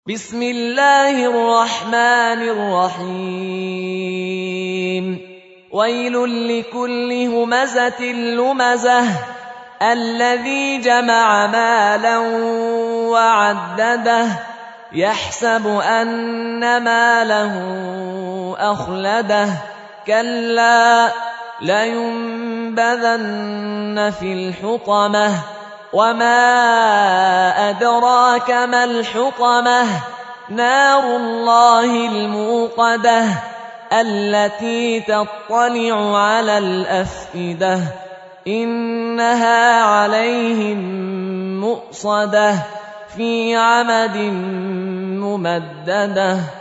بسم الله الرحمن الرحيم ويل لكل همزة لمزة الذي جمع مالا وعدده يحسب أن ماله أخلده كلا لينبذن في الحطمة وما أدراك ما الحطمة نار الله الموقدة التي تطلع على الأفئدة إنها عليهم مؤصدة في عمد ممددة.